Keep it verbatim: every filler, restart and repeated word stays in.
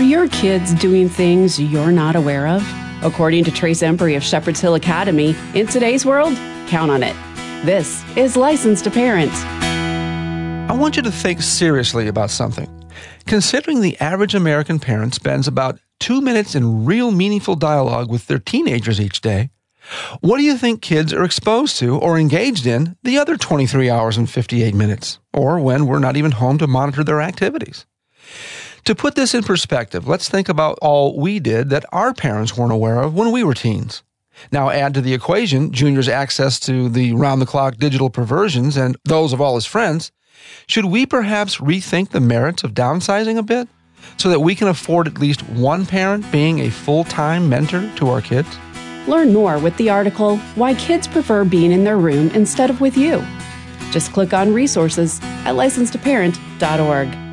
Are your kids doing things you're not aware of? According to Trace Embry of Shepherd's Hill Academy, in today's world, count on it. This is Licensed to Parent. I want you to think seriously about something. Considering the average American parent spends about two minutes in real meaningful dialogue with their teenagers each day, what do you think kids are exposed to or engaged in the other twenty-three hours and fifty-eight minutes, or when we're not even home to monitor their activities? To put this in perspective, let's think about all we did that our parents weren't aware of when we were teens. Now add to the equation Junior's access to the round-the-clock digital perversions and those of all his friends. Should we perhaps rethink the merits of downsizing a bit so that we can afford at least one parent being a full-time mentor to our kids? Learn more with the article, Why Kids Prefer Being in Their Room Instead of With You. Just click on Resources at licensed to parent dot org.